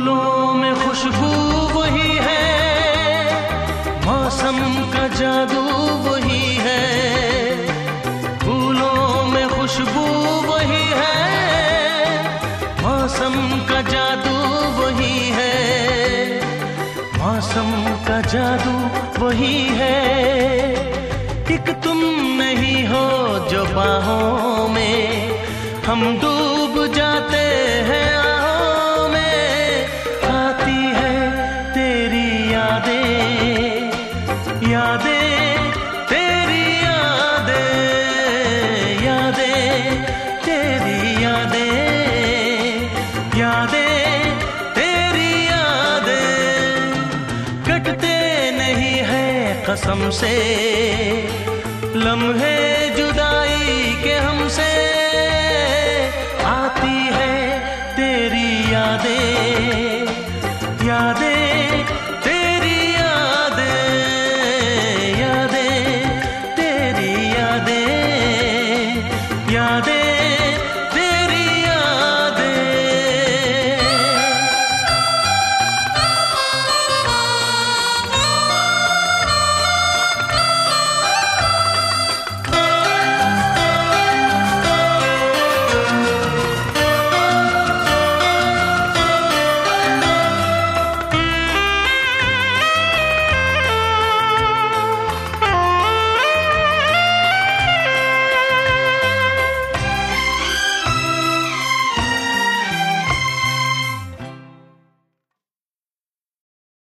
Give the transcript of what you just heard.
फूलों में खुशबू वही है, मौसम का जादू वही है। फूलों में खुशबू वही है, मौसम का जादू वही है। मौसम का जादू वही है। एक तुम नहीं हो जो बाहों में, हम डूब जाते हैं आहों में। आती है तेरी यादें, यादें तेरी यादें, यादें तेरी यादें, यादें तेरी यादें। कटते नहीं है कसम से लम्हे जुदाई के हमसे। आती है तेरी यादें, यादें